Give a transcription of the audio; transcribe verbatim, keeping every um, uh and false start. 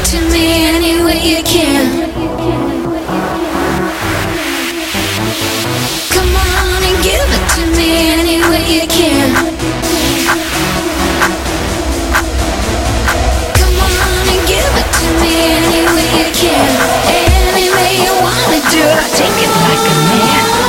to me any way you can. Come on and give it to me any way you can. Come on and give it to me any way you can. Any way you wanna do it, I'll take it like a man.